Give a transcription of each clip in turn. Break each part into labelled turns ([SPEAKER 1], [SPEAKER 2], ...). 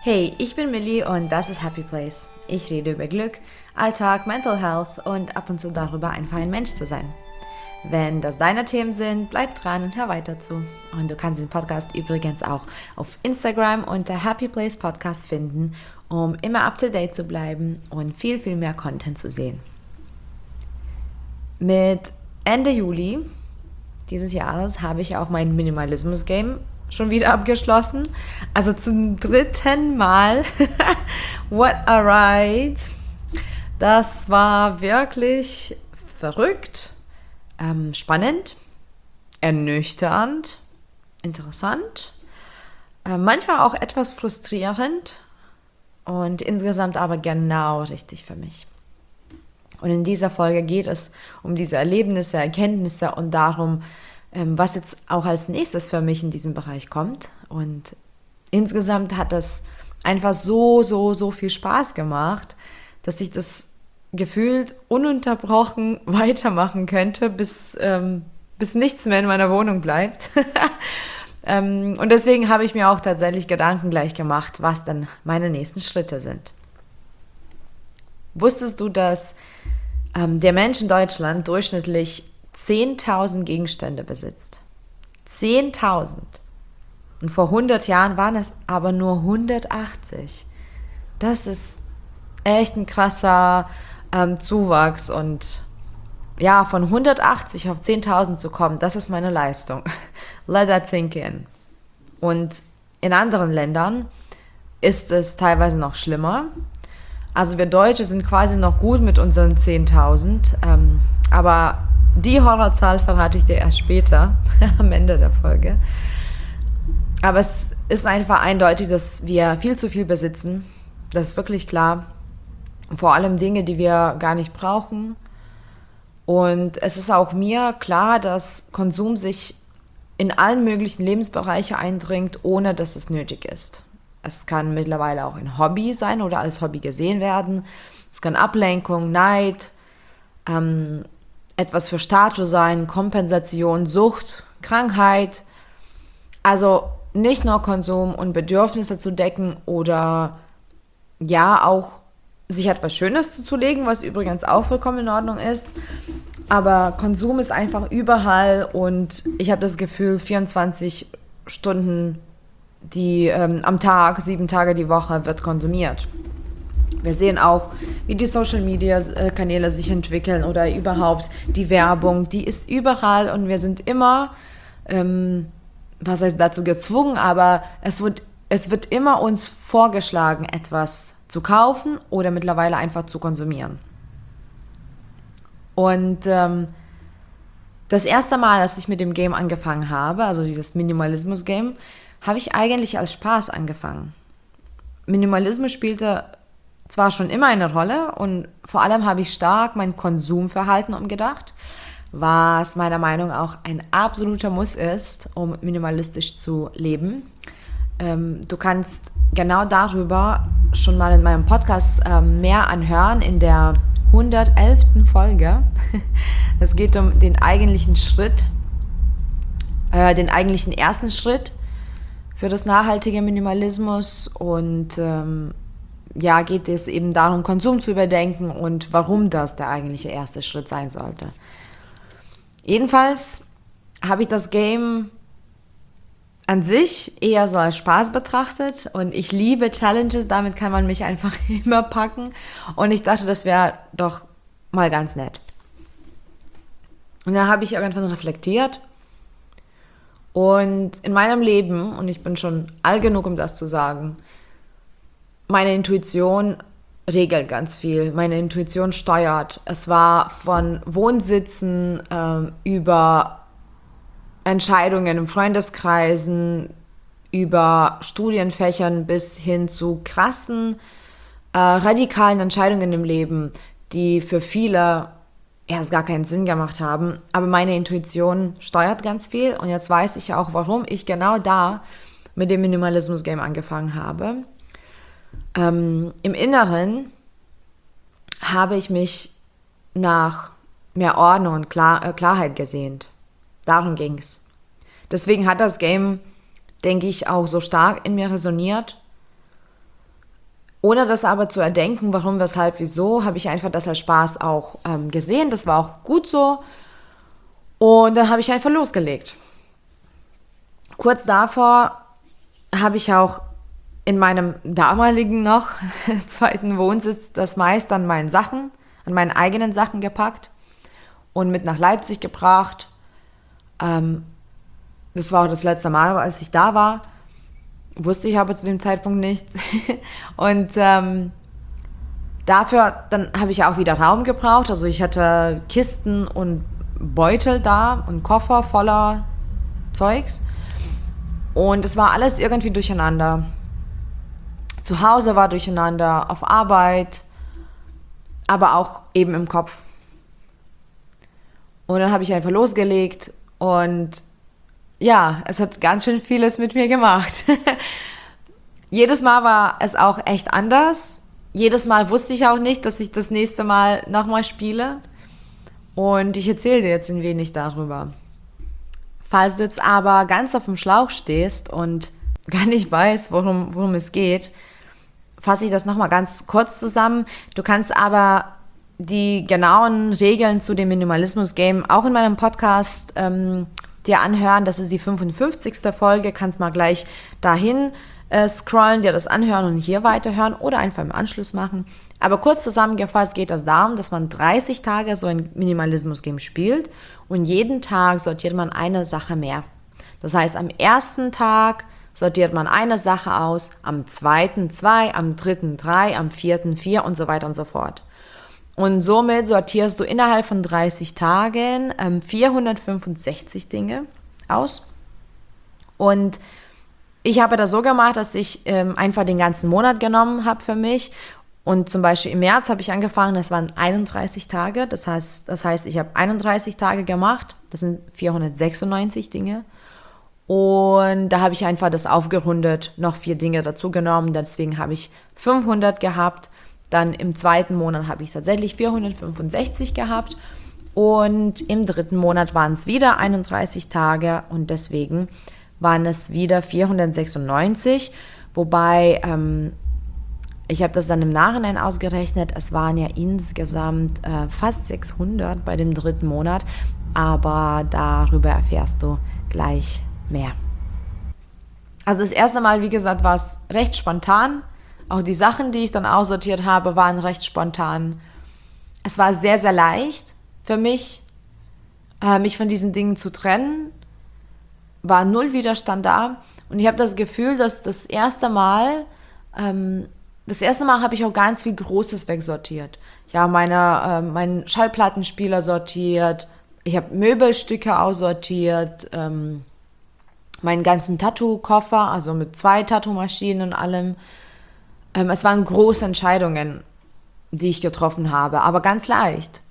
[SPEAKER 1] Hey, ich bin Millie und das ist Happy Place. Ich rede über Glück, Alltag, Mental Health und ab und zu darüber, einfach ein Mensch zu sein. Wenn das deine Themen sind, bleib dran und hör weiter zu. Und du kannst den Podcast übrigens auch auf Instagram unter Happy Place Podcast finden, um immer up to date zu bleiben und viel, viel mehr Content zu sehen. Mit Ende Juli dieses Jahres habe ich auch mein Minimalismus-Game schon wieder abgeschlossen. Also zum 3. Mal. What a ride. Das war wirklich verrückt, spannend, ernüchternd, interessant, manchmal auch etwas frustrierend und insgesamt aber genau richtig für mich. Und in dieser Folge geht es um diese Erlebnisse, Erkenntnisse und darum, was jetzt auch als nächstes für mich in diesem Bereich kommt. Und insgesamt hat das einfach so viel Spaß gemacht, dass ich das gefühlt ununterbrochen weitermachen könnte, bis nichts mehr in meiner Wohnung bleibt. Und deswegen habe ich mir auch tatsächlich Gedanken gleich gemacht, was dann meine nächsten Schritte sind. Wusstest du, dass der Mensch in Deutschland durchschnittlich 10.000 Gegenstände besitzt? 10.000. Und vor 100 Jahren waren es aber nur 180. Das ist echt ein krasser Zuwachs. Und ja, von 180 auf 10.000 zu kommen, das ist meine Leistung. Let that sink in. Und in anderen Ländern ist es teilweise noch schlimmer. Also wir Deutsche sind quasi noch gut mit unseren 10.000, aber die Horrorzahl verrate ich dir erst später, am Ende der Folge. Aber es ist einfach eindeutig, dass wir viel zu viel besitzen. Das ist wirklich klar. Vor allem Dinge, die wir gar nicht brauchen. Und es ist auch mir klar, dass Konsum sich in allen möglichen Lebensbereiche eindringt, ohne dass es nötig ist. Es kann mittlerweile auch ein Hobby sein oder als Hobby gesehen werden. Es kann Ablenkung, Neid, etwas für Status sein, Kompensation, Sucht, Krankheit. Also nicht nur Konsum und Bedürfnisse zu decken oder ja auch sich etwas Schönes zuzulegen, was übrigens auch vollkommen in Ordnung ist. Aber Konsum ist einfach überall und ich habe das Gefühl, 24 Stunden am Tag, 7 Tage die Woche wird konsumiert. Wir sehen auch, wie die Social-Media-Kanäle sich entwickeln oder überhaupt die Werbung, die ist überall und wir sind immer, was heißt dazu gezwungen, aber es wird immer uns vorgeschlagen, etwas zu kaufen oder mittlerweile einfach zu konsumieren. Und das erste Mal, als ich mit dem Game angefangen habe, also dieses Minimalismus-Game, habe ich eigentlich als Spaß angefangen. Minimalismus spielte zwar schon immer eine Rolle und vor allem habe ich stark mein Konsumverhalten umgedacht, was meiner Meinung nach auch ein absoluter Muss ist, um minimalistisch zu leben. Du kannst genau darüber schon mal in meinem Podcast mehr anhören, in der 111. Folge. Es geht um den eigentlichen Schritt, den eigentlichen ersten Schritt für das nachhaltige Minimalismus und geht es eben darum, Konsum zu überdenken und warum das der eigentliche erste Schritt sein sollte. Jedenfalls habe ich das Game an sich eher so als Spaß betrachtet und ich liebe Challenges, damit kann man mich einfach immer packen und ich dachte, das wäre doch mal ganz nett. Und dann habe ich irgendwann reflektiert und in meinem Leben, und ich bin schon alt genug, um das zu sagen, meine Intuition regelt ganz viel. Meine Intuition steuert. Es war von Wohnsitzen über Entscheidungen in Freundeskreisen, über Studienfächern bis hin zu krassen, radikalen Entscheidungen im Leben, die für viele erst gar keinen Sinn gemacht haben. Aber meine Intuition steuert ganz viel und jetzt weiß ich auch, warum ich genau da mit dem Minimalismus-Game angefangen habe. Im Inneren habe ich mich nach mehr Ordnung und Klarheit gesehnt. Darum ging es. Deswegen hat das Game, denke ich, auch so stark in mir resoniert. Ohne das aber zu erdenken, warum, weshalb, wieso, habe ich einfach das als Spaß auch gesehen. Das war auch gut so. Und dann habe ich einfach losgelegt. Kurz davor habe ich auch in meinem damaligen noch zweiten Wohnsitz das meiste an meinen eigenen Sachen gepackt und mit nach Leipzig gebracht. Das war auch das letzte Mal, als ich da war. Wusste ich aber zu dem Zeitpunkt nicht. Und dafür, dann habe ich auch wieder Raum gebraucht. Also ich hatte Kisten und Beutel da und Koffer voller Zeugs. Und es war alles irgendwie durcheinander. Zu Hause war durcheinander, auf Arbeit, aber auch eben im Kopf. Und dann habe ich einfach losgelegt und ja, es hat ganz schön vieles mit mir gemacht. Jedes Mal war es auch echt anders. Jedes Mal wusste ich auch nicht, dass ich das nächste Mal nochmal spiele. Und ich erzähle dir jetzt ein wenig darüber. Falls du jetzt aber ganz auf dem Schlauch stehst und gar nicht weißt, worum es geht, fasse ich das nochmal ganz kurz zusammen. Du kannst aber die genauen Regeln zu dem Minimalismus-Game auch in meinem Podcast dir anhören. Das ist die 55. Folge. Kannst mal gleich dahin scrollen, dir das anhören und hier weiterhören oder einfach im Anschluss machen. Aber kurz zusammengefasst geht es darum, dass man 30 Tage so ein Minimalismus-Game spielt und jeden Tag sortiert man eine Sache mehr. Das heißt, am ersten Tag sortiert man eine Sache aus, am zweiten 2, am dritten 3, am vierten 4 und so weiter und so fort. Und somit sortierst du innerhalb von 30 Tagen 465 Dinge aus. Und ich habe das so gemacht, dass ich einfach den ganzen Monat genommen habe für mich. Und zum Beispiel im März habe ich angefangen, das waren 31 Tage. Das heißt, ich habe 31 Tage gemacht. Das sind 496 Dinge. Und da habe ich einfach das aufgerundet, noch 4 Dinge dazu genommen. Deswegen habe ich 500 gehabt. Dann im zweiten Monat habe ich tatsächlich 465 gehabt. Und im dritten Monat waren es wieder 31 Tage. Und deswegen waren es wieder 496. Wobei, ich habe das dann im Nachhinein ausgerechnet. Es waren ja insgesamt fast 600 bei dem dritten Monat. Aber darüber erfährst du gleich mehr. Also das erste Mal, wie gesagt, war es recht spontan. Auch die Sachen, die ich dann aussortiert habe, waren recht spontan. Es war sehr, sehr leicht für mich, mich von diesen Dingen zu trennen. War null Widerstand da. Und ich habe das Gefühl, dass das erste Mal habe ich auch ganz viel Großes wegsortiert. Ich habe meinen Schallplattenspieler sortiert. Ich habe Möbelstücke aussortiert. Meinen ganzen Tattoo-Koffer, also mit 2 Tattoo-Maschinen und allem. Es waren große Entscheidungen, die ich getroffen habe, aber ganz leicht.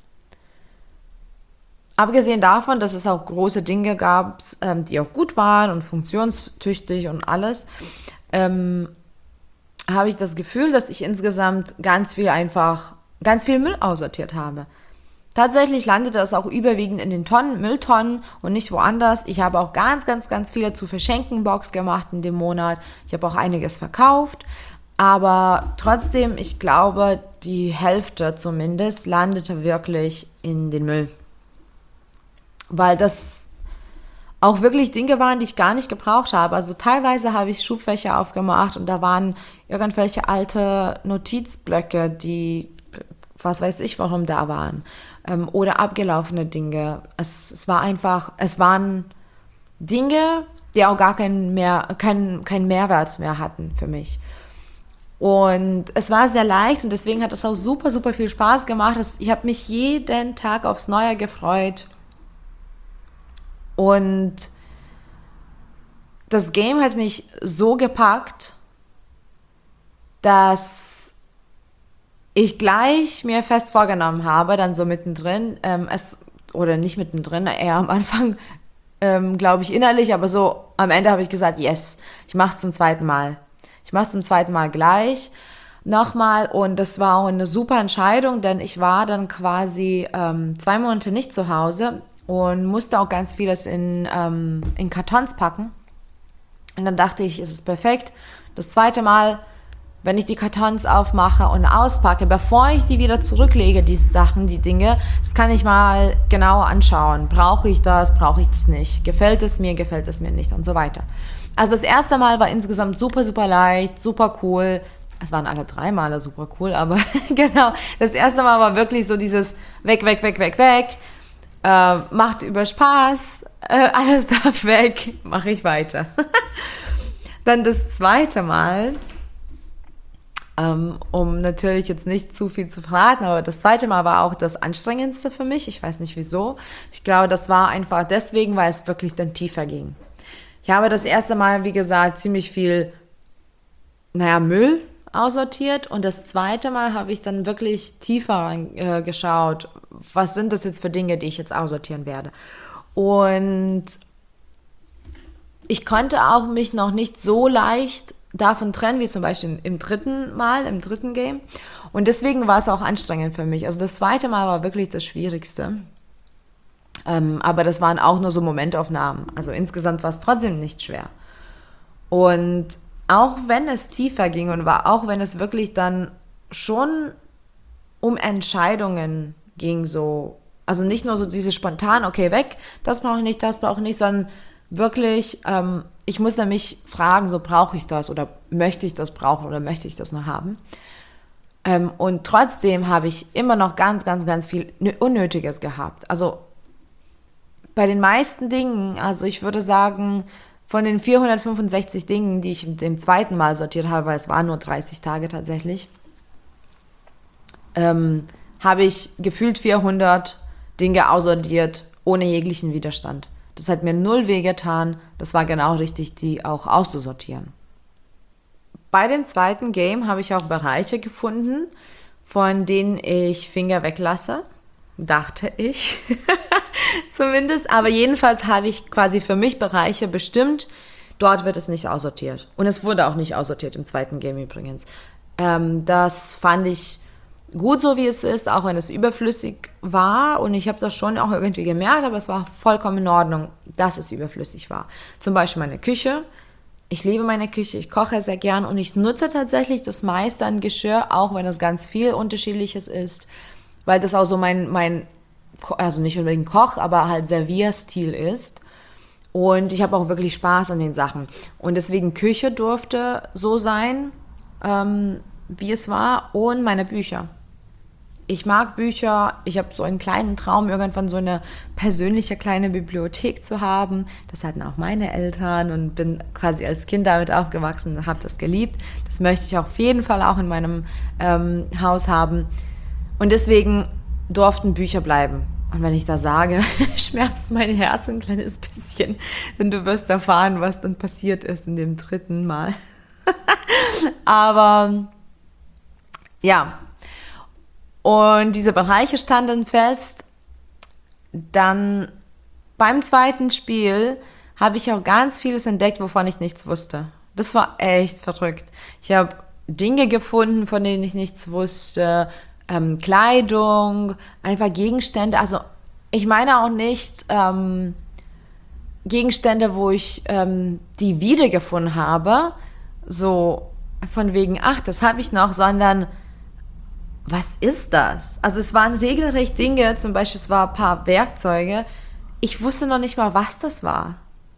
[SPEAKER 1] Abgesehen davon, dass es auch große Dinge gab, die auch gut waren und funktionstüchtig und alles, habe ich das Gefühl, dass ich insgesamt ganz viel Müll aussortiert habe. Tatsächlich landete das auch überwiegend in den Mülltonnen und nicht woanders. Ich habe auch ganz, ganz, ganz viele zu verschenken Box gemacht in dem Monat. Ich habe auch einiges verkauft. Aber trotzdem, ich glaube, die Hälfte zumindest landete wirklich in den Müll. Weil das auch wirklich Dinge waren, die ich gar nicht gebraucht habe. Also teilweise habe ich Schubfächer aufgemacht und da waren irgendwelche alte Notizblöcke, die, was weiß ich, warum da waren. Oder abgelaufene Dinge. Es waren Dinge, die auch gar keinen Mehrwert mehr hatten für mich. Und es war sehr leicht und deswegen hat es auch super, super viel Spaß gemacht. Ich habe mich jeden Tag aufs Neue gefreut. Und das Game hat mich so gepackt, dass ich gleich mir fest vorgenommen habe, dann so mittendrin, oder nicht mittendrin, eher am Anfang, glaube ich innerlich, aber so am Ende habe ich gesagt, yes, ich mache es zum zweiten Mal. Ich mache es zum zweiten Mal gleich nochmal und das war auch eine super Entscheidung, denn ich war dann quasi 2 Monate nicht zu Hause und musste auch ganz vieles in Kartons packen. Und dann dachte ich, es ist perfekt. Das zweite Mal wenn ich die Kartons aufmache und auspacke, bevor ich die wieder zurücklege, diese Sachen, die Dinge, das kann ich mal genauer anschauen. Brauche ich das nicht? Gefällt es mir nicht und so weiter. Also das erste Mal war insgesamt super, super leicht, super cool. Es waren alle 3 Male super cool, aber genau, das erste Mal war wirklich so dieses weg, macht über Spaß, alles darf weg, mache ich weiter. Dann das zweite Mal, um natürlich jetzt nicht zu viel zu verraten, aber das zweite Mal war auch das anstrengendste für mich. Ich weiß nicht wieso. Ich glaube, das war einfach deswegen, weil es wirklich dann tiefer ging. Ich habe das erste Mal, wie gesagt, ziemlich viel, Müll aussortiert und das zweite Mal habe ich dann wirklich tiefer geschaut, was sind das jetzt für Dinge, die ich jetzt aussortieren werde. Und ich konnte auch mich noch nicht so leicht davon trennen, wie zum Beispiel im dritten Game. Und deswegen war es auch anstrengend für mich. Also das zweite Mal war wirklich das Schwierigste. Aber das waren auch nur so Momentaufnahmen. Also insgesamt war es trotzdem nicht schwer. Und auch wenn es tiefer ging und auch wenn es wirklich dann schon um Entscheidungen ging, so, also nicht nur so diese spontan, okay, weg, das brauche ich nicht, sondern wirklich, ich muss nämlich fragen, so brauche ich das oder möchte ich das brauchen oder möchte ich das noch haben? Und trotzdem habe ich immer noch ganz, ganz, ganz viel Unnötiges gehabt. Also bei den meisten Dingen, also ich würde sagen, von den 465 Dingen, die ich im zweiten Mal sortiert habe, weil es waren nur 30 Tage tatsächlich, habe ich gefühlt 400 Dinge aussortiert, ohne jeglichen Widerstand. Das hat mir 0 wehgetan, das war genau richtig, die auch auszusortieren. Bei dem zweiten Game habe ich auch Bereiche gefunden, von denen ich Finger weglasse, dachte ich. Zumindest, aber jedenfalls habe ich quasi für mich Bereiche bestimmt, dort wird es nicht aussortiert. Und es wurde auch nicht aussortiert im zweiten Game übrigens. Das fand ich gut so, wie es ist, auch wenn es überflüssig war. Und ich habe das schon auch irgendwie gemerkt, aber es war vollkommen in Ordnung, dass es überflüssig war. Zum Beispiel meine Küche. Ich liebe meine Küche, ich koche sehr gern und ich nutze tatsächlich das meiste an Geschirr, auch wenn es ganz viel Unterschiedliches ist, weil das auch so mein also nicht unbedingt Koch, aber halt Servierstil ist. Und ich habe auch wirklich Spaß an den Sachen. Und deswegen Küche durfte so sein, wie es war. Und meine Bücher. Ich mag Bücher. Ich habe so einen kleinen Traum, irgendwann so eine persönliche kleine Bibliothek zu haben. Das hatten auch meine Eltern und bin quasi als Kind damit aufgewachsen und habe das geliebt. Das möchte ich auf jeden Fall auch in meinem Haus haben. Und deswegen durften Bücher bleiben. Und wenn ich da sage, schmerzt mein Herz ein kleines bisschen, denn du wirst erfahren, was dann passiert ist in dem dritten Mal. Aber ja, und diese Bereiche standen fest. Dann beim zweiten Spiel habe ich auch ganz vieles entdeckt, wovon ich nichts wusste. Das war echt verrückt. Ich habe Dinge gefunden, von denen ich nichts wusste, Kleidung, einfach Gegenstände, also ich meine auch nicht Gegenstände, wo ich die wiedergefunden habe, so von wegen, ach, das habe ich noch, sondern was ist das? Also es waren regelrecht Dinge, zum Beispiel es waren ein paar Werkzeuge, ich wusste noch nicht mal, was das war.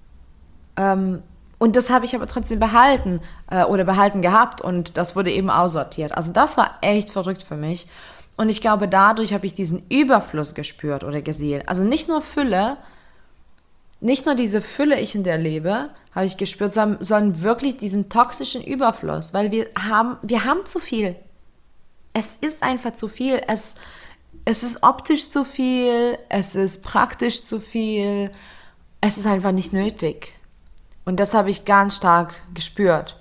[SPEAKER 1] Und das habe ich aber trotzdem behalten gehabt und das wurde eben aussortiert. Also das war echt verrückt für mich. Und ich glaube, dadurch habe ich diesen Überfluss gespürt oder gesehen. Also nicht nur Fülle, nicht nur diese Fülle, in der lebe, habe ich gespürt, sondern wirklich diesen toxischen Überfluss. Weil wir haben zu viel. Es ist einfach zu viel. Es ist optisch zu viel, es ist praktisch zu viel. Es ist einfach nicht nötig. Und das habe ich ganz stark gespürt.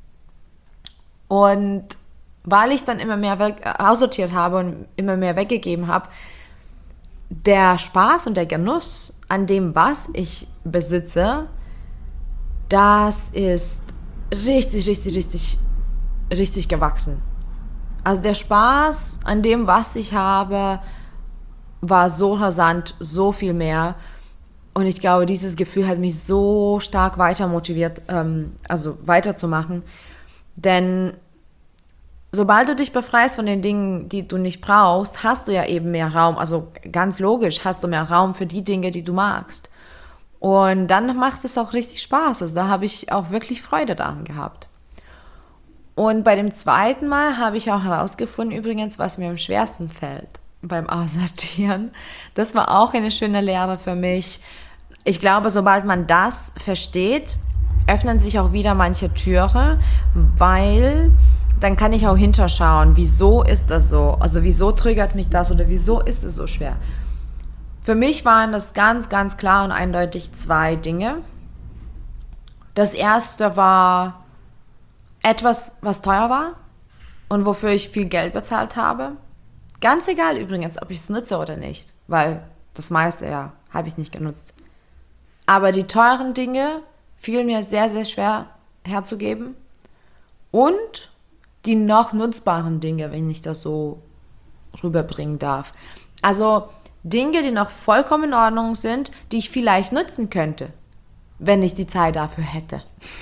[SPEAKER 1] Und weil ich dann immer mehr aussortiert habe und immer mehr weggegeben habe, der Spaß und der Genuss an dem, was ich besitze, das ist richtig, richtig, richtig, richtig gewachsen. Also der Spaß an dem, was ich habe, war so rasant, so viel mehr. Und ich glaube, dieses Gefühl hat mich so stark weiter motiviert, also weiterzumachen. Denn sobald du dich befreist von den Dingen, die du nicht brauchst, hast du ja eben mehr Raum. Also ganz logisch hast du mehr Raum für die Dinge, die du magst. Und dann macht es auch richtig Spaß. Also da habe ich auch wirklich Freude daran gehabt. Und bei dem zweiten Mal habe ich auch herausgefunden, übrigens, was mir am schwersten fällt beim Aussortieren. Das war auch eine schöne Lehre für mich. Ich glaube, sobald man das versteht, öffnen sich auch wieder manche Türen, weil dann kann ich auch hinterschauen, wieso ist das so? Also wieso triggert mich das oder wieso ist es so schwer? Für mich waren das ganz, ganz klar und eindeutig 2 Dinge. Das erste war etwas, was teuer war und wofür ich viel Geld bezahlt habe. Ganz egal übrigens, ob ich es nutze oder nicht, weil das meiste ja habe ich nicht genutzt. Aber die teuren Dinge fielen mir sehr, sehr schwer herzugeben. Und die noch nutzbaren Dinge, wenn ich das so rüberbringen darf. Also Dinge, die noch vollkommen in Ordnung sind, die ich vielleicht nutzen könnte, wenn ich die Zeit dafür hätte.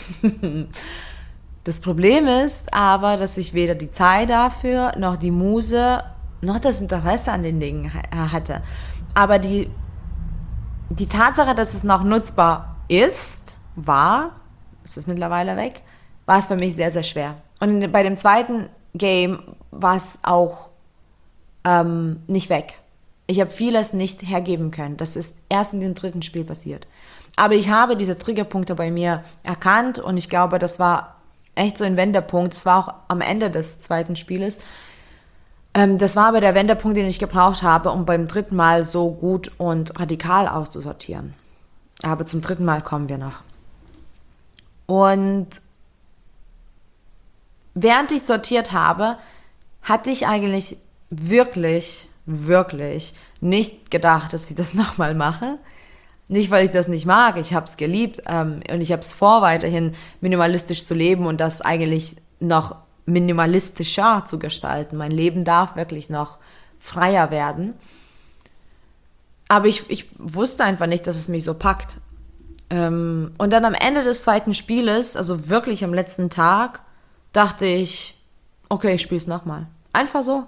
[SPEAKER 1] Das Problem ist aber, dass ich weder die Zeit dafür, noch die Muse, noch das Interesse an den Dingen hatte. Aber die Tatsache, dass es noch nutzbar ist, es ist mittlerweile weg, war es für mich sehr, sehr schwer. Und bei dem zweiten Game war es auch nicht weg. Ich habe vieles nicht hergeben können. Das ist erst in dem 3. Spiel passiert. Aber ich habe diese Triggerpunkte bei mir erkannt und ich glaube, das war echt so ein Wendepunkt. Das war auch am Ende des 2. Spieles. Das war aber der Wendepunkt, den ich gebraucht habe, um beim 3. Mal so gut und radikal auszusortieren. Aber zum 3. Mal kommen wir noch. Und während ich sortiert habe, hatte ich eigentlich wirklich nicht gedacht, dass ich das nochmal mache. Nicht, weil ich das nicht mag, ich habe es geliebt und ich habe es vor, weiterhin minimalistisch zu leben und das eigentlich noch minimalistischer zu gestalten. Mein Leben darf wirklich noch freier werden. Aber ich wusste einfach nicht, dass es mich so packt. Und dann am Ende des 2. Spieles, also wirklich am letzten Tag, dachte ich, okay, ich spiele es nochmal. Einfach so.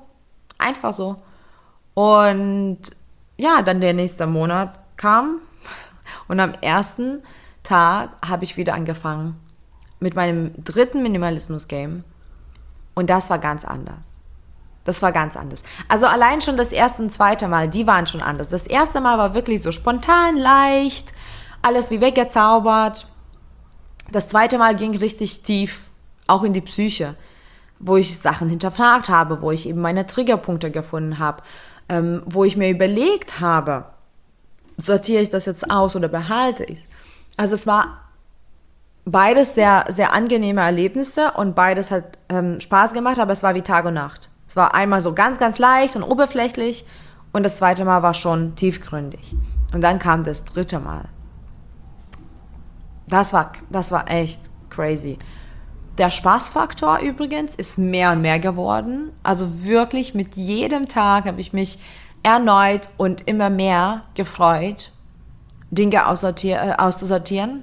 [SPEAKER 1] Und ja, dann der nächste Monat kam und am 1. Tag habe ich wieder angefangen mit meinem 3. Minimalismus-Game und das war ganz anders. Also allein schon das 1. und 2. Mal, die waren schon anders. Das 1. Mal war wirklich so spontan, leicht, alles wie weggezaubert. Das 2. Mal ging richtig tief, auch in die Psyche, wo ich Sachen hinterfragt habe, wo ich eben meine Triggerpunkte gefunden habe, wo ich mir überlegt habe, sortiere ich das jetzt aus oder behalte ich es. Also es war beides sehr, sehr angenehme Erlebnisse und beides hat Spaß gemacht, aber es war wie Tag und Nacht. Es war einmal so ganz, ganz leicht und oberflächlich und das 2. Mal war schon tiefgründig. Und dann kam das 3. Mal. Das war echt crazy. Der Spaßfaktor übrigens ist mehr und mehr geworden. Also wirklich mit jedem Tag habe ich mich erneut und immer mehr gefreut, Dinge auszusortieren.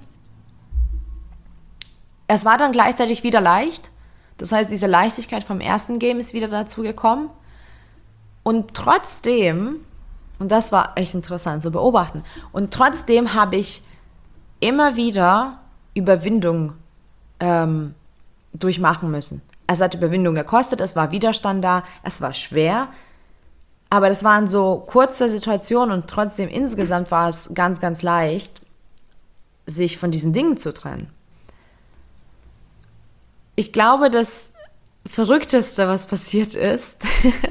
[SPEAKER 1] Es war dann gleichzeitig wieder leicht. Das heißt, diese Leichtigkeit vom 1. Game ist wieder dazu gekommen. Und trotzdem, und das war echt interessant zu beobachten, und trotzdem habe ich immer wieder Überwindung durchmachen müssen. Es hat Überwindung gekostet, es war Widerstand da, es war schwer, aber das waren so kurze Situationen und trotzdem insgesamt war es ganz, ganz leicht, sich von diesen Dingen zu trennen. Ich glaube, das Verrückteste, was passiert ist,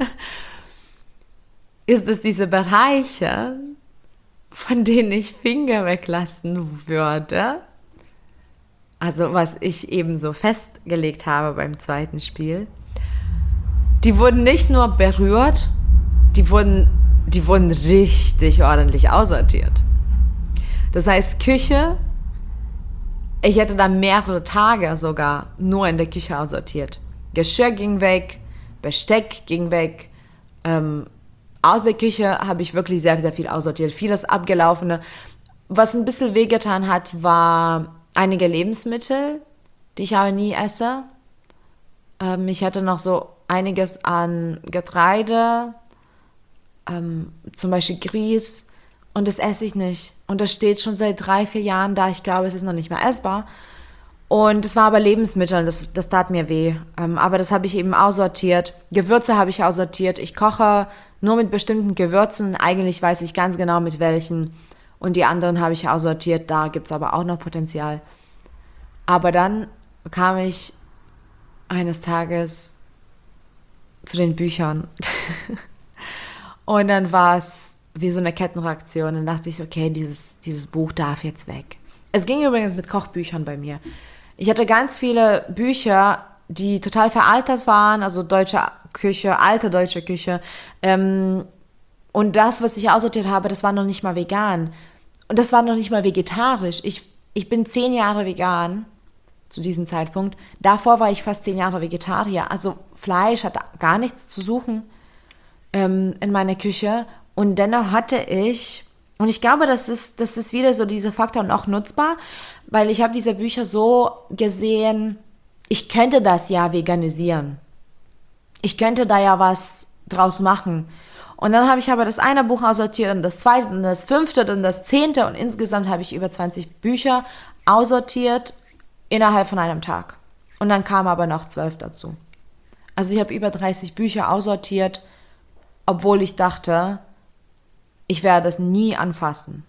[SPEAKER 1] ist, dass diese Bereiche, von denen ich Finger weglassen würde, also was ich eben so festgelegt habe beim 2. Spiel, die wurden nicht nur berührt, die wurden richtig ordentlich aussortiert. Das heißt, Küche, ich hätte da mehrere Tage sogar nur in der Küche aussortiert. Geschirr ging weg, Besteck ging weg, aus der Küche habe ich wirklich sehr, sehr viel aussortiert. Vieles Abgelaufene. Was ein bisschen wehgetan hat, war einige Lebensmittel, die ich aber nie esse. Ich hatte noch so einiges an Getreide, zum Beispiel Grieß, und das esse ich nicht. Und das steht schon seit 3-4 Jahren da. Ich glaube, es ist noch nicht mehr essbar. Und es war aber Lebensmittel, das tat mir weh. Aber das habe ich eben aussortiert. Gewürze habe ich aussortiert. Ich koche nur mit bestimmten Gewürzen. Eigentlich weiß ich ganz genau mit welchen. Und die anderen habe ich aussortiert. Da gibt es aber auch noch Potenzial. Aber dann kam ich eines Tages zu den Büchern. Und dann war es wie so eine Kettenreaktion. Dann dachte ich, okay, dieses Buch darf jetzt weg. Es ging übrigens mit Kochbüchern bei mir. Ich hatte ganz viele Bücher, die total veraltet waren, also deutsche Küche, alte deutsche Küche. Und das, was ich aussortiert habe, das war noch nicht mal vegan. Und das war noch nicht mal vegetarisch. Ich bin 10 Jahre vegan zu diesem Zeitpunkt. Davor war ich fast 10 Jahre Vegetarier. Also Fleisch hat gar nichts zu suchen in meiner Küche. Und dennoch hatte ich, und ich glaube, das ist wieder so dieser Faktor und auch nutzbar, weil ich habe diese Bücher so gesehen, ich könnte das ja veganisieren. Ich könnte da ja was draus machen. Und dann habe ich aber das eine Buch aussortiert und das zweite und das 5. und das 10. und insgesamt habe ich über 20 Bücher aussortiert innerhalb von einem Tag. Und dann kamen aber noch 12 dazu. Also ich habe über 30 Bücher aussortiert, obwohl ich dachte, ich werde das nie anfassen.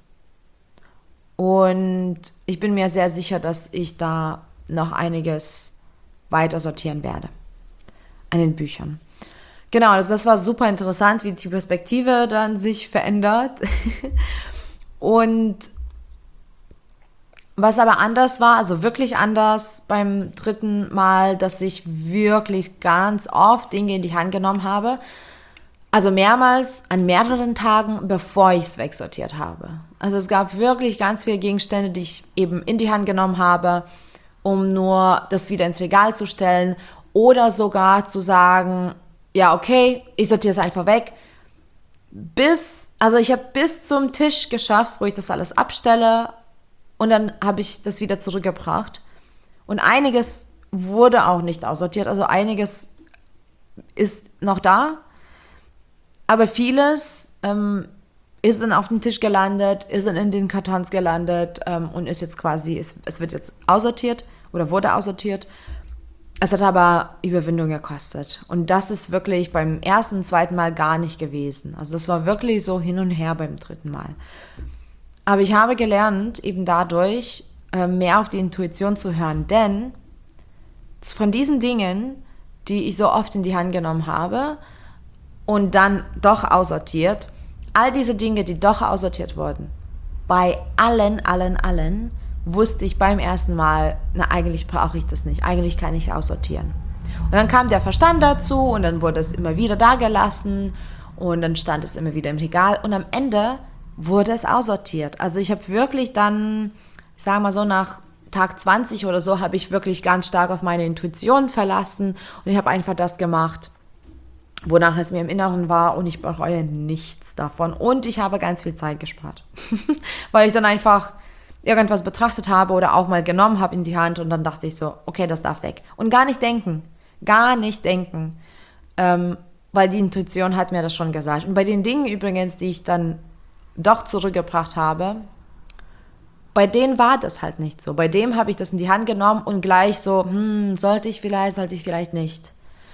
[SPEAKER 1] Und ich bin mir sehr sicher, dass ich da noch einiges weiter sortieren werde an den Büchern. Genau, also das war super interessant, wie die Perspektive dann sich verändert. Und was aber anders war, also wirklich anders beim 3. Mal, dass ich wirklich ganz oft Dinge in die Hand genommen habe. Also mehrmals an mehreren Tagen, bevor ich es wegsortiert habe. Also es gab wirklich ganz viele Gegenstände, die ich eben in die Hand genommen habe, um nur das wieder ins Regal zu stellen oder sogar zu sagen, ja okay, ich sortiere es einfach weg. Ich habe bis zum Tisch geschafft, wo ich das alles abstelle und dann habe ich das wieder zurückgebracht. Und einiges wurde auch nicht aussortiert, also einiges ist noch da. Aber vieles ist dann auf dem Tisch gelandet, ist dann in den Kartons gelandet und ist jetzt quasi, es wird jetzt aussortiert oder wurde aussortiert. Es hat aber Überwindung gekostet. Und das ist wirklich beim 1. und 2. Mal gar nicht gewesen. Also das war wirklich so hin und her beim 3. Mal. Aber ich habe gelernt, eben dadurch mehr auf die Intuition zu hören. Denn von diesen Dingen, die ich so oft in die Hand genommen habe, und dann doch aussortiert, all diese Dinge, die doch aussortiert wurden, bei allen, wusste ich beim 1. Mal, na eigentlich brauche ich das nicht, eigentlich kann ich aussortieren. Und dann kam der Verstand dazu und dann wurde es immer wieder da gelassen und dann stand es immer wieder im Regal und am Ende wurde es aussortiert. Also ich habe wirklich dann, ich sage mal so nach Tag 20 oder so, habe ich wirklich ganz stark auf meine Intuition verlassen und ich habe einfach das gemacht, wonach es mir im Inneren war und ich bereue nichts davon. Und ich habe ganz viel Zeit gespart, weil ich dann einfach irgendwas betrachtet habe oder auch mal genommen habe in die Hand und dann dachte ich so, okay, das darf weg. Und gar nicht denken, weil die Intuition hat mir das schon gesagt. Und bei den Dingen übrigens, die ich dann doch zurückgebracht habe, bei denen war das halt nicht so. Bei dem habe ich das in die Hand genommen und gleich so, sollte ich vielleicht nicht.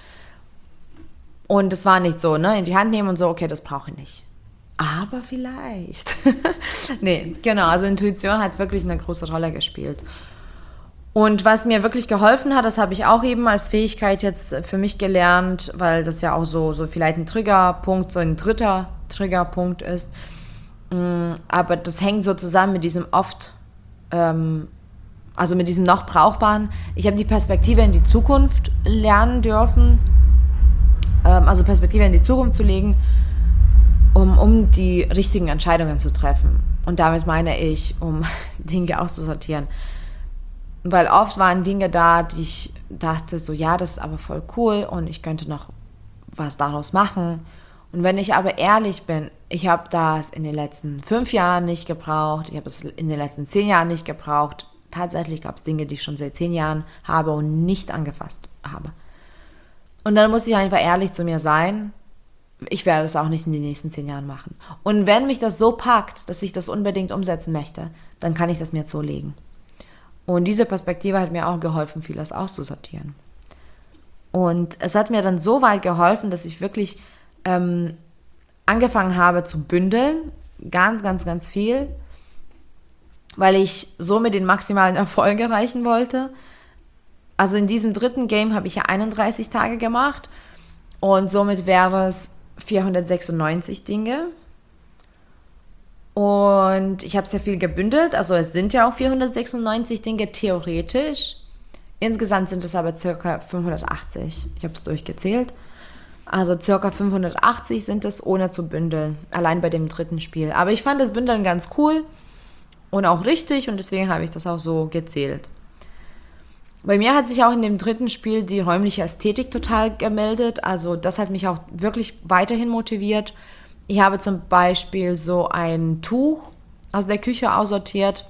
[SPEAKER 1] Und es war nicht so, ne, in die Hand nehmen und so, okay, das brauche ich nicht. Aber vielleicht. Nee, genau, also Intuition hat wirklich eine große Rolle gespielt. Und was mir wirklich geholfen hat, das habe ich auch eben als Fähigkeit jetzt für mich gelernt, weil das ja auch so vielleicht ein Triggerpunkt, so ein 3. Triggerpunkt ist. Aber das hängt so zusammen mit diesem also mit diesem noch Brauchbaren. Ich habe die Perspektive in die Zukunft lernen dürfen, also Perspektive in die Zukunft zu legen, um die richtigen Entscheidungen zu treffen. Und damit meine ich, um Dinge auszusortieren. Weil oft waren Dinge da, die ich dachte, so ja, das ist aber voll cool und ich könnte noch was daraus machen. Und wenn ich aber ehrlich bin, ich habe das in den letzten 5 Jahren nicht gebraucht, ich habe es in den letzten 10 Jahren nicht gebraucht. Tatsächlich gab es Dinge, die ich schon seit 10 Jahren habe und nicht angefasst habe. Und dann muss ich einfach ehrlich zu mir sein, ich werde das auch nicht in den nächsten 10 Jahren machen. Und wenn mich das so packt, dass ich das unbedingt umsetzen möchte, dann kann ich das mir zulegen. Und diese Perspektive hat mir auch geholfen, vieles auszusortieren. Und es hat mir dann so weit geholfen, dass ich wirklich angefangen habe zu bündeln, ganz, ganz, ganz viel, weil ich somit den maximalen Erfolg erreichen wollte. Also in diesem dritten Game habe ich ja 31 Tage gemacht und somit wäre es 496 Dinge. Und ich habe sehr viel gebündelt, also es sind ja auch 496 Dinge theoretisch. Insgesamt sind es aber ca. 580. Ich habe es durchgezählt. Also ca. 580 sind es, ohne zu bündeln. Allein bei dem dritten Spiel. Aber ich fand das Bündeln ganz cool und auch richtig und deswegen habe ich das auch so gezählt. Bei mir hat sich auch in dem dritten Spiel die räumliche Ästhetik total gemeldet. Also das hat mich auch wirklich weiterhin motiviert. Ich habe zum Beispiel so ein Tuch aus der Küche aussortiert,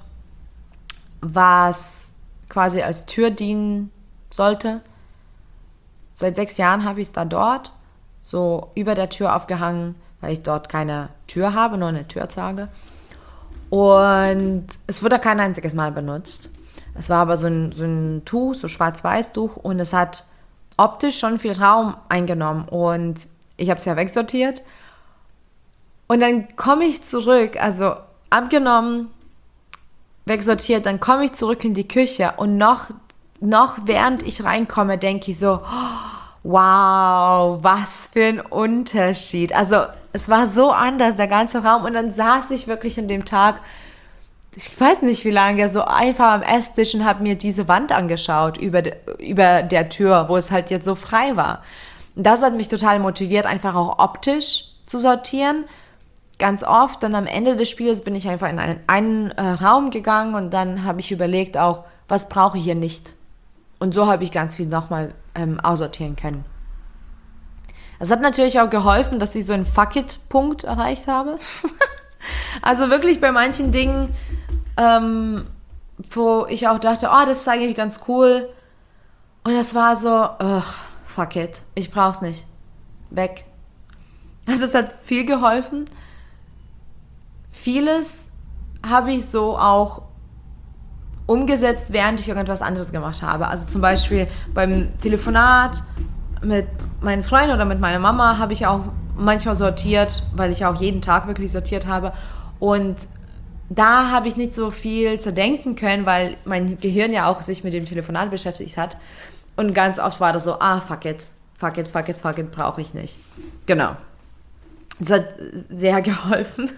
[SPEAKER 1] was quasi als Tür dienen sollte. Seit 6 Jahren habe ich es da dort, so über der Tür aufgehangen, weil ich dort keine Tür habe, nur eine Türzage. Und es wurde kein einziges Mal benutzt. Es war aber so ein Tuch, so Schwarz-Weiß-Tuch und es hat optisch schon viel Raum eingenommen und ich habe es ja wegsortiert. Und dann komme ich zurück, also abgenommen, wegsortiert, dann komme ich zurück in die Küche und noch während ich reinkomme, denke ich so, wow, was für ein Unterschied. Also es war so anders, der ganze Raum und dann saß ich wirklich an dem Tag, ich weiß nicht wie lange, so einfach am Esstisch und habe mir diese Wand angeschaut über der Tür, wo es halt jetzt so frei war. Und das hat mich total motiviert, einfach auch optisch zu sortieren. Ganz oft, dann am Ende des Spiels bin ich einfach in einen Raum gegangen und dann habe ich überlegt auch, was brauche ich hier nicht. Und so habe ich ganz viel nochmal aussortieren können. Es hat natürlich auch geholfen, dass ich so einen Fuck-it-Punkt erreicht habe. Also wirklich bei manchen Dingen, wo ich auch dachte, oh, das ist eigentlich ganz cool. Und das war so, fuck it, ich brauch's nicht. Weg. Also es hat viel geholfen. Vieles habe ich so auch umgesetzt, während ich irgendwas anderes gemacht habe. Also zum Beispiel beim Telefonat mit meinen Freunden oder mit meiner Mama habe ich auch manchmal sortiert, weil ich auch jeden Tag wirklich sortiert habe. Und da habe ich nicht so viel zu denken können, weil mein Gehirn ja auch sich mit dem Telefonat beschäftigt hat. Und ganz oft war das so, fuck it, brauche ich nicht. Genau. Das hat sehr geholfen.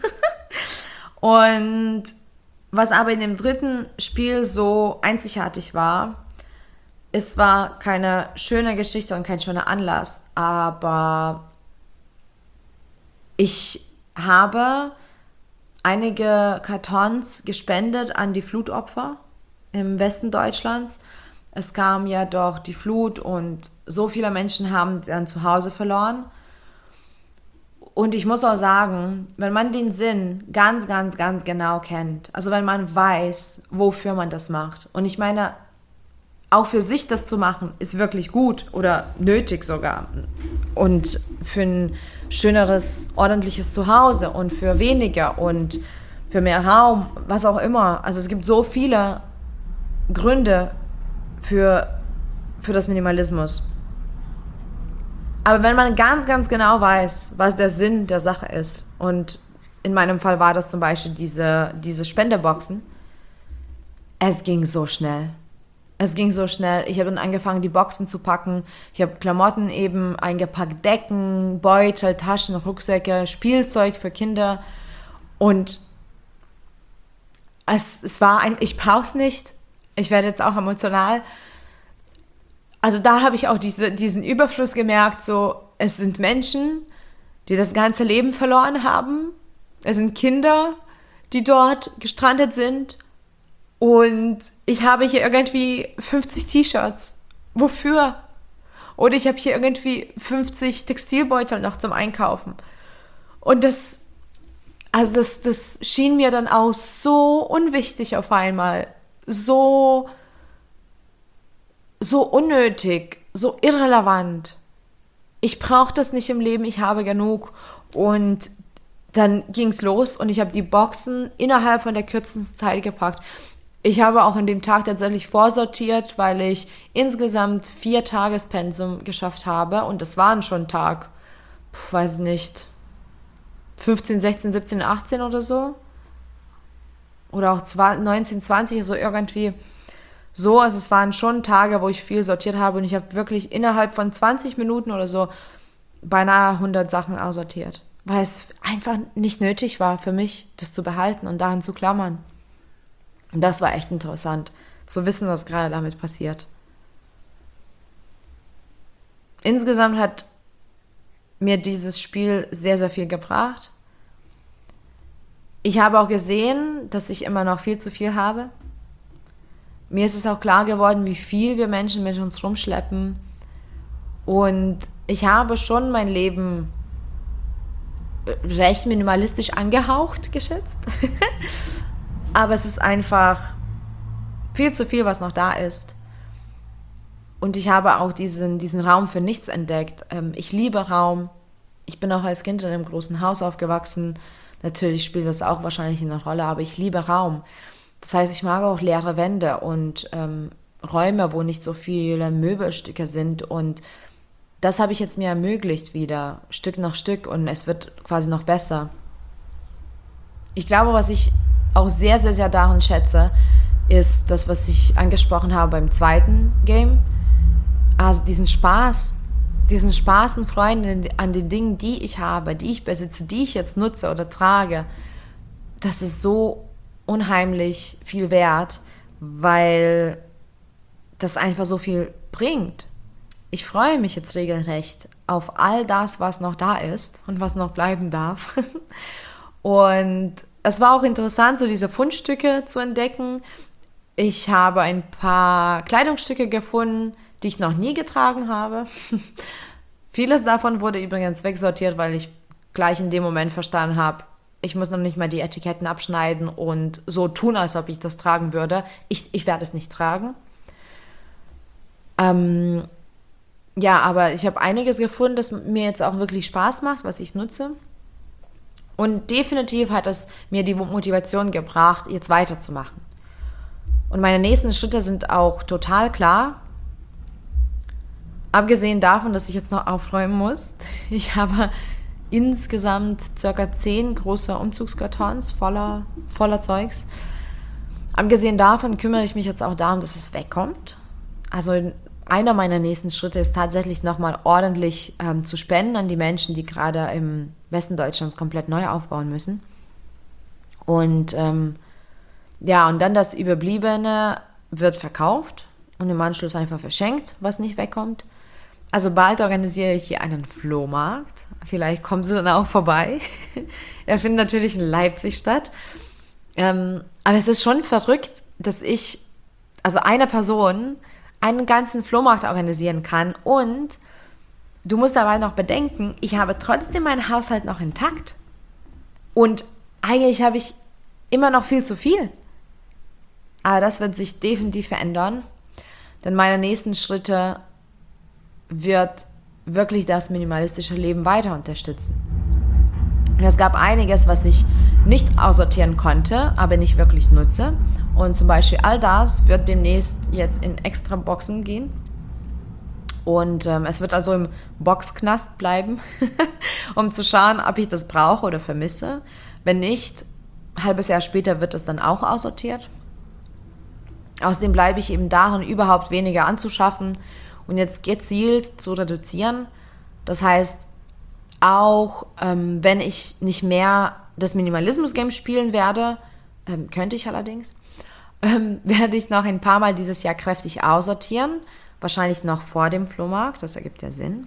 [SPEAKER 1] Und was aber in dem dritten Spiel so einzigartig war, ist zwar keine schöne Geschichte und kein schöner Anlass, aber ich habe einige Kartons gespendet an die Flutopfer im Westen Deutschlands. Es kam ja doch die Flut und so viele Menschen haben dann zu Hause verloren. Und ich muss auch sagen, wenn man den Sinn ganz, ganz, ganz genau kennt, also wenn man weiß, wofür man das macht, und ich meine, auch für sich das zu machen, ist wirklich gut oder nötig sogar. Und für ein schöneres, ordentliches Zuhause und für weniger und für mehr Raum, was auch immer. Also es gibt so viele Gründe für das Minimalismus. Aber wenn man ganz, ganz genau weiß, was der Sinn der Sache ist, und in meinem Fall war das zum Beispiel diese Spendeboxen, es ging so schnell. Es ging so schnell. Ich habe dann angefangen, die Boxen zu packen. Ich habe Klamotten eben eingepackt, Decken, Beutel, Taschen, Rucksäcke, Spielzeug für Kinder. Und es war ich brauche es nicht. Ich werde jetzt auch emotional. Also da habe ich auch diesen Überfluss gemerkt, so, es sind Menschen, die das ganze Leben verloren haben. Es sind Kinder, die dort gestrandet sind. Und ich habe hier irgendwie 50 T-Shirts. Wofür? Oder ich habe hier irgendwie 50 Textilbeutel noch zum Einkaufen. Und das schien mir dann auch so unwichtig auf einmal. So unnötig, so irrelevant. ich brauche das nicht im Leben, ich habe genug. Und dann ging es los und ich habe die Boxen innerhalb von der kürzesten Zeit gepackt. Ich habe auch an dem Tag tatsächlich vorsortiert, weil ich insgesamt 4 Tagespensum geschafft habe. Und das waren schon Tag, weiß nicht, 15, 16, 17, 18 oder so. Oder auch 19, 20, also irgendwie so. Also es waren schon Tage, wo ich viel sortiert habe. Und ich habe wirklich innerhalb von 20 Minuten oder so beinahe 100 Sachen aussortiert. Weil es einfach nicht nötig war für mich, das zu behalten und daran zu klammern. Und das war echt interessant, zu wissen, was gerade damit passiert. Insgesamt hat mir dieses Spiel sehr, sehr viel gebracht. Ich habe auch gesehen, dass ich immer noch viel zu viel habe. Mir ist es auch klar geworden, wie viel wir Menschen mit uns rumschleppen. Und ich habe schon mein Leben recht minimalistisch angehaucht geschätzt. Aber es ist einfach viel zu viel, was noch da ist. Und ich habe auch diesen Raum für nichts entdeckt. Ich liebe Raum. Ich bin auch als Kind in einem großen Haus aufgewachsen. Natürlich spielt das auch wahrscheinlich eine Rolle, aber ich liebe Raum. Das heißt, ich mag auch leere Wände und Räume, wo nicht so viele Möbelstücke sind. Und das habe ich jetzt mir ermöglicht wieder, Stück nach Stück. Und es wird quasi noch besser. Ich glaube, was ich auch sehr, sehr, sehr daran schätze, ist das, was ich angesprochen habe beim zweiten Game. Also diesen Spaß und Freude an den Dingen, die ich habe, die ich besitze, die ich jetzt nutze oder trage. Das ist so unheimlich viel wert, weil das einfach so viel bringt. Ich freue mich jetzt regelrecht auf all das, was noch da ist und was noch bleiben darf. Und es war auch interessant, so diese Fundstücke zu entdecken. Ich habe ein paar Kleidungsstücke gefunden, die ich noch nie getragen habe. Vieles davon wurde übrigens wegsortiert, weil ich gleich in dem Moment verstanden habe, ich muss noch nicht mal die Etiketten abschneiden und so tun, als ob ich das tragen würde. Ich werde es nicht tragen. Ja, aber ich habe einiges gefunden, das mir jetzt auch wirklich Spaß macht, was ich nutze. Und definitiv hat es mir die Motivation gebracht, jetzt weiterzumachen. Und meine nächsten Schritte sind auch total klar. Abgesehen davon, dass ich jetzt noch aufräumen muss. Ich habe insgesamt ca. 10 große Umzugskartons voller Zeugs. Abgesehen davon kümmere ich mich jetzt auch darum, dass es wegkommt. Also einer meiner nächsten Schritte ist tatsächlich nochmal ordentlich zu spenden an die Menschen, die gerade im Westen Deutschlands komplett neu aufbauen müssen. Und ja, und dann das Überbliebene wird verkauft und im Anschluss einfach verschenkt, was nicht wegkommt. Also bald organisiere ich hier einen Flohmarkt. Vielleicht kommen Sie dann auch vorbei. Er findet natürlich in Leipzig statt. Aber es ist schon verrückt, dass also eine Person, einen ganzen Flohmarkt organisieren kann. Und du musst dabei noch bedenken, ich habe trotzdem meinen Haushalt noch intakt. Und eigentlich habe ich immer noch viel zu viel. Aber das wird sich definitiv verändern. Denn meine nächsten Schritte wird wirklich das minimalistische Leben weiter unterstützen. Und es gab einiges, was ich nicht aussortieren konnte, aber nicht wirklich nutze. Und zum Beispiel all das wird demnächst jetzt in extra Boxen gehen. Und es wird also im Boxknast bleiben, um zu schauen, ob ich das brauche oder vermisse. Wenn nicht, ein halbes Jahr später wird es dann auch aussortiert. Außerdem bleibe ich eben daran, überhaupt weniger anzuschaffen und jetzt gezielt zu reduzieren. Das heißt, auch wenn ich nicht mehr das Minimalismus-Game spielen werde, könnte ich allerdings, werde ich noch ein paar Mal dieses Jahr kräftig aussortieren. Wahrscheinlich noch vor dem Flohmarkt, das ergibt ja Sinn.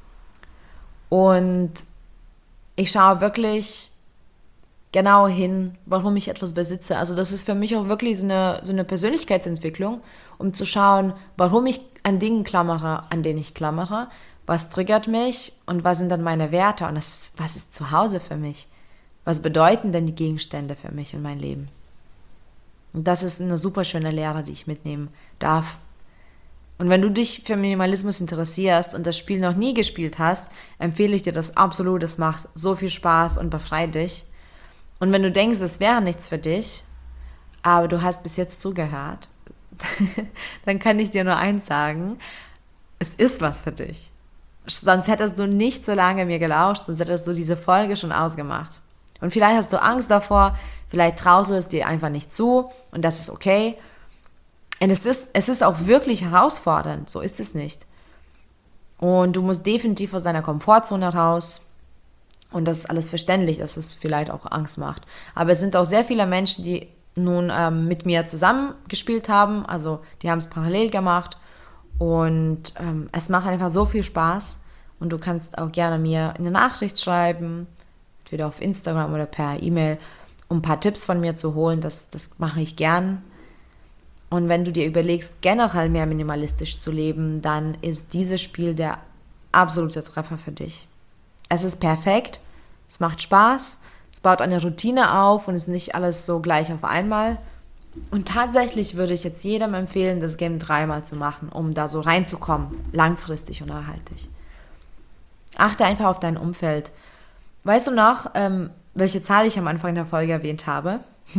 [SPEAKER 1] Und ich schaue wirklich genau hin, warum ich etwas besitze. Also das ist für mich auch wirklich so eine Persönlichkeitsentwicklung, um zu schauen, warum ich an Dingen klammere, an denen ich klammere, was triggert mich und was sind dann meine Werte und was ist zu Hause für mich? Was bedeuten denn die Gegenstände für mich und mein Leben? Und das ist eine super schöne Lehre, die ich mitnehmen darf. Und wenn du dich für Minimalismus interessierst und das Spiel noch nie gespielt hast, empfehle ich dir das absolut. Es macht so viel Spaß und befreit dich. Und wenn du denkst, es wäre nichts für dich, aber du hast bis jetzt zugehört, dann kann ich dir nur eins sagen, es ist was für dich. Sonst hättest du nicht so lange mir gelauscht, sonst hättest du diese Folge schon ausgemacht. Und vielleicht hast du Angst davor, vielleicht traust du es dir einfach nicht zu und das ist okay. Und es ist auch wirklich herausfordernd, so ist es nicht. Und du musst definitiv aus deiner Komfortzone raus. Und das ist alles verständlich, dass es vielleicht auch Angst macht. Aber es sind auch sehr viele Menschen, die nun mit mir zusammengespielt haben. Also die haben es parallel gemacht. Und es macht einfach so viel Spaß. Und du kannst auch gerne mir eine Nachricht schreiben, entweder auf Instagram oder per E-Mail, um ein paar Tipps von mir zu holen. Das mache ich gern. Und wenn du dir überlegst, generell mehr minimalistisch zu leben, dann ist dieses Spiel der absolute Treffer für dich. Es ist perfekt, es macht Spaß, es baut eine Routine auf und ist nicht alles so gleich auf einmal. Und tatsächlich würde ich jetzt jedem empfehlen, das Game 3-mal zu machen, um da so reinzukommen, langfristig und nachhaltig. Achte einfach auf dein Umfeld. Weißt du noch, welche Zahl ich am Anfang der Folge erwähnt habe?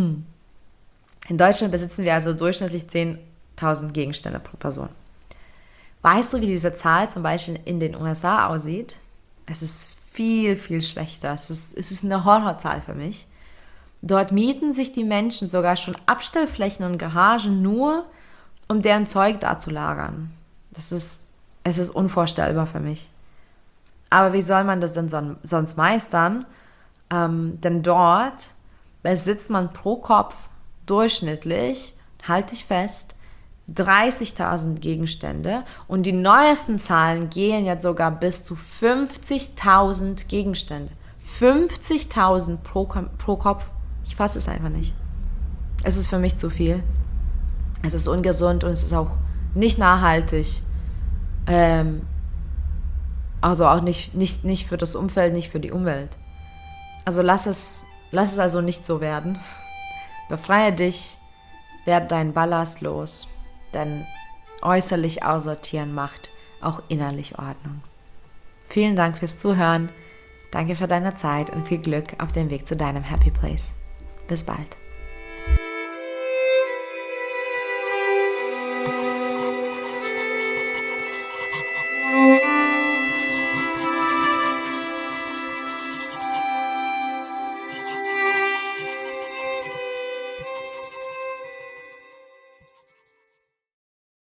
[SPEAKER 1] In Deutschland besitzen wir also durchschnittlich 10.000 Gegenstände pro Person. Weißt du, wie diese Zahl zum Beispiel in den USA aussieht? Es ist viel, viel schlechter. Es ist eine Horrorzahl für mich. Dort mieten sich die Menschen sogar schon Abstellflächen und Garagen nur, um deren Zeug da zu lagern. Es ist unvorstellbar für mich. Aber wie soll man das denn sonst meistern? Denn dort besitzt man pro Kopf durchschnittlich, halte ich fest, 30.000 Gegenstände und die neuesten Zahlen gehen jetzt sogar bis zu 50.000 Gegenstände. 50.000 pro Kopf. Ich fasse es einfach nicht. Es ist für mich zu viel. Es ist ungesund und es ist auch nicht nachhaltig. Also auch nicht für das Umfeld, nicht für die Umwelt. Also lass es also nicht so werden. Befreie dich, werde deinen Ballast los, denn äußerlich aussortieren macht auch innerlich Ordnung. Vielen Dank fürs Zuhören, danke für deine Zeit und viel Glück auf dem Weg zu deinem Happy Place. Bis bald.